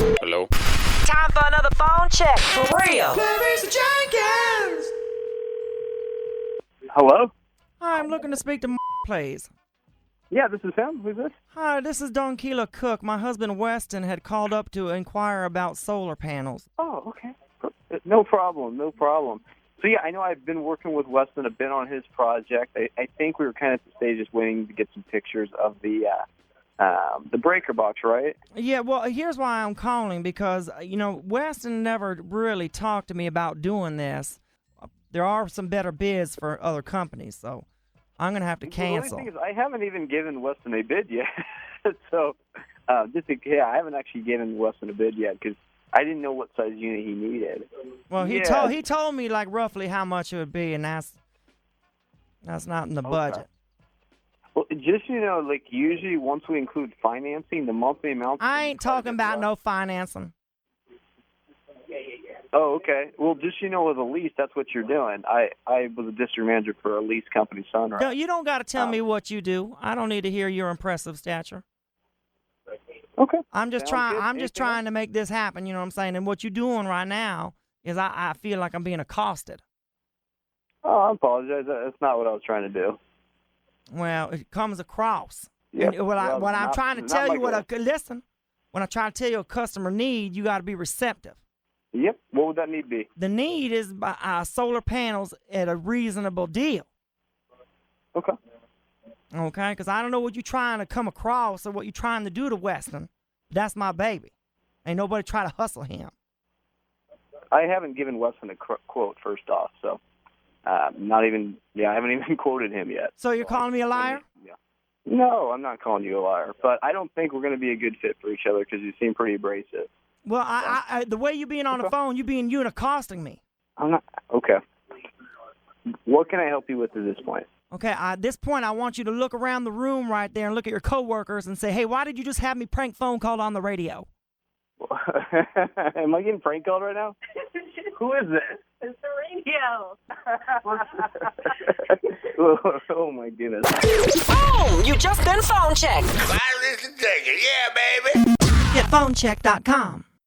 Hello? Time for another phone check. For real. Jenkins! Hello? Hi, I'm looking to speak to please. Yeah, this is him. Who's this? Hi, this is Don Keela Cook. My husband Weston had called up to inquire about solar panels. Oh, okay. No problem. So, yeah, I know I've been working with Weston a bit on his project. I think we were kind of at the stage just waiting to get some pictures of the breaker box, right? Yeah, well, here's why I'm calling, because, Weston never really talked to me about doing this. There are some better bids for other companies, so I'm going to have to cancel. The only thing is I haven't even given Weston a bid yet. So, I haven't actually given Weston a bid yet because I didn't know what size unit he needed. Well, he told me like roughly how much it would be, and that's not in the budget. Well, just like usually once we include financing, the monthly amount. I ain't talking about no financing. Oh, okay. Well, just with a lease, that's what you're doing. I was a district manager for a lease company, Sunrise. No, you don't got to tell me what you do. I don't need to hear your impressive stature. Okay. I'm just trying to make this happen, you know what I'm saying? And what you're doing right now is I feel like I'm being accosted. Oh, I apologize. That's not what I was trying to do. Well, it comes across. Yep. And when I'm trying to tell you when I try to tell you a customer need, you got to be receptive. Yep. What would that need be? The need is solar panels at a reasonable deal. Okay. Okay, because I don't know what you're trying to come across or what you're trying to do to Weston. That's my baby. Ain't nobody try to hustle him. I haven't given Weston a quote, first off, so I haven't even quoted him yet. So you're calling me a liar? Yeah. No, I'm not calling you a liar, but I don't think we're going to be a good fit for each other because you seem pretty abrasive. Well, I the way you being on the phone, you accosting me. I'm not. Okay. What can I help you with at this point? Okay, at this point, I want you to look around the room right there and look at your coworkers and say, hey, why did you just have me prank phone called on the radio? Am I getting prank called right now? Who is this? It's the radio. Oh, my goodness. Boom! You just been phone checked. Wireless detector, yeah, baby. Get phonecheck.com.